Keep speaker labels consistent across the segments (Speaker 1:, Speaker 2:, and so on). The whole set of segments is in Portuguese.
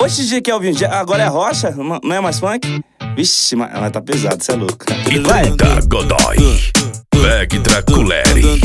Speaker 1: Oxe, DJ Kelvin, agora é rocha? Não é mais funk? Vixe, mas tá pesado, cê é louco.
Speaker 2: Vai! Da Godoy, Veg Draculeri.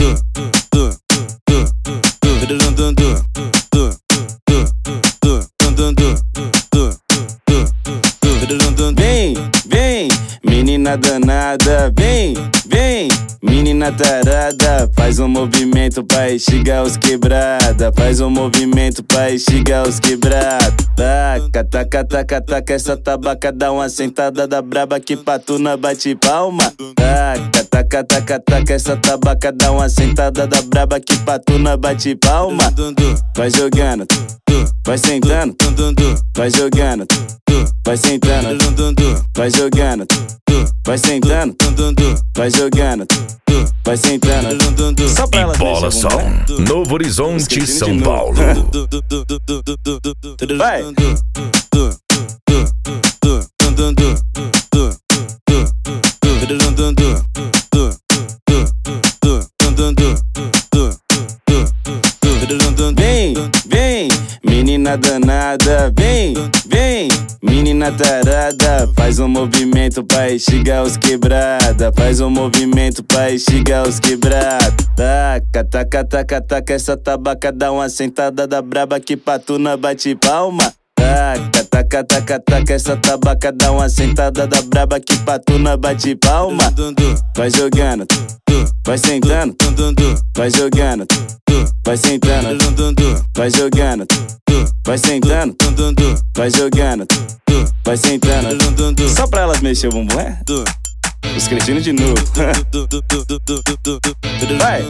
Speaker 1: Vem, vem, menina danada, vem, vem, menina tarada. Faz um movimento pra instigar os quebrada. Faz um movimento pra instigar os quebrada. Taca, taca, taca, taca, essa tabaca dá uma sentada da braba que patuna bate palma. Taca, taca, taca, taca, essa tabaca dá uma sentada da braba que patuna bate palma. Vai jogando, vai sentando, vai jogando, vai sentando, vai jogando, vai sentando, vai jogando, vai sentando. Só pra elas
Speaker 2: Bola Som, Novo Horizonte, São Paulo.
Speaker 1: Vai! Vem, vem, menina danada, vem, vem, menina tarada. Faz um movimento pra instigar os quebrada. Faz um movimento pra instigar os quebrada. Taca, taca, taca, taca, essa tabaca dá uma sentada da braba que patuna bate palma. Taca, taca, taca, taca, essa tabaca dá uma sentada da braba que patuna bate palma. Vai jogando, vai sentando, vai jogando, vai sentando, vai jogando, vai sentando, vai jogando, vai sentando. Só pra elas mexer o bumbum, é? Os cretinos de novo. Vai!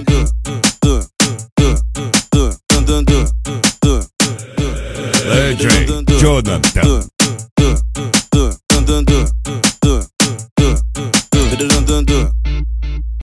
Speaker 3: Legend Jonathan.